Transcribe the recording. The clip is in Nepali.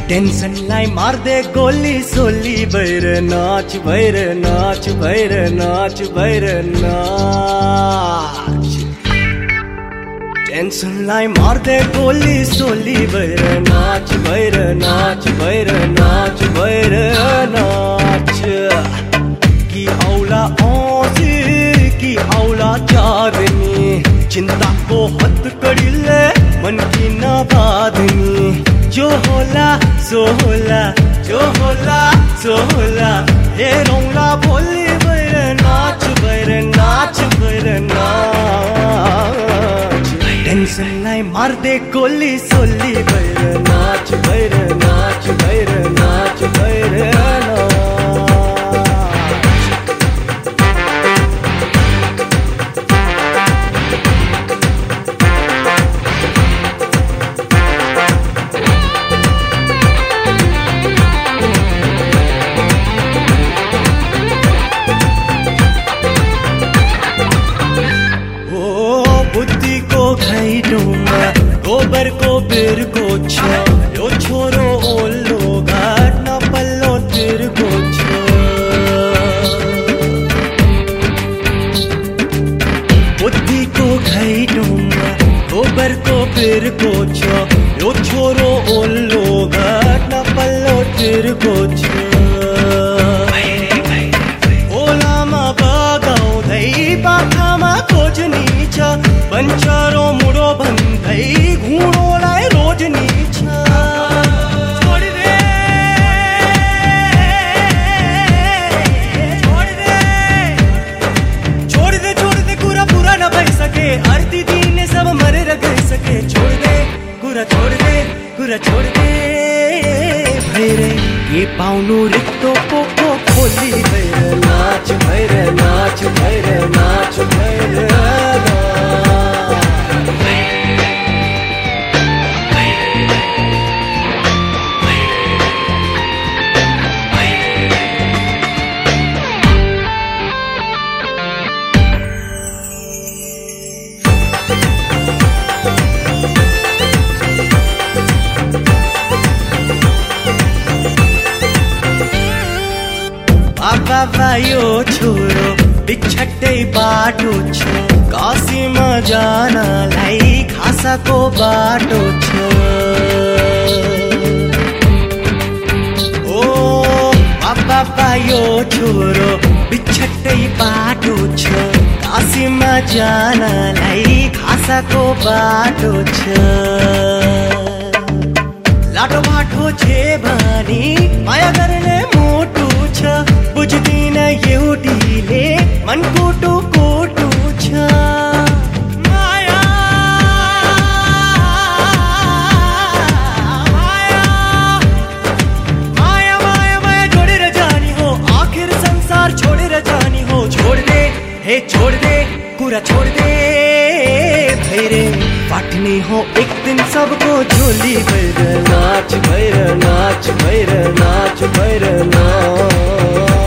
टेंसनलाई मार्दे गोली सोली भएर नाच भएर नाच भएर नाच भएर नाच टेंसनलाई मार्दे गोली सोली भएर नाच भएर नाच भएर नाच भएर नाच कि औला औँसी कि औला चाँदनी चिन्ताको हत्कडीले मन की नबाँध्ने जो होला सो होला जो होला सो होला हेरौँला भोलि भएर नाच भएर नाच भएर नाच टेंसनलाई मार्दे गोली सोली भएर नाच भएर नाच भएर नाच भएर नाच घैडोमा गोबरको बिर्को छ यो छोरो ओल्लो घाट नपल्लो तिर्को छ बुद्धिको घैडोमा गोबरको बिर्को छ यो छोरो ओल्लो घाट नपल्लो तिर्को छ ओलामा बगाउँदै बाखामा खोज्नी छ बन्चरो मुडो भन्दै घुँडोलाई रोज्नी छ छोडिदे कुरा पुरा नभइसके अर्ती दिने सब मरेर गइसके छोडिदे कुरा छोडिदे भैरे के पाउनु रिक्तो पोको खोली भएर नाच भएर नाच भएर नाच भएर बाबा यो छोरो बिछट्टै बाटो छ काशीमा जानलाई खासाको बाटो छ ओ बाबा यो छोरो बिछट्टै बाटो छ काशीमा जानलाई खासाको बाटो छ लाटो बाटो छे भनी माया गर्ने मोटो छ बुझ्दिन एउटीले मन कोटो कोटो छ माया माया माया माया माया जोडेर जानी हो आखिर संसार छोडेर जानी हो छोड दे हे छोड दे कुरा छोड दे भैरे फाट्ने हो एक दिन सबको झोली भएर नाच भएर नाच भएर नाच भएर नाच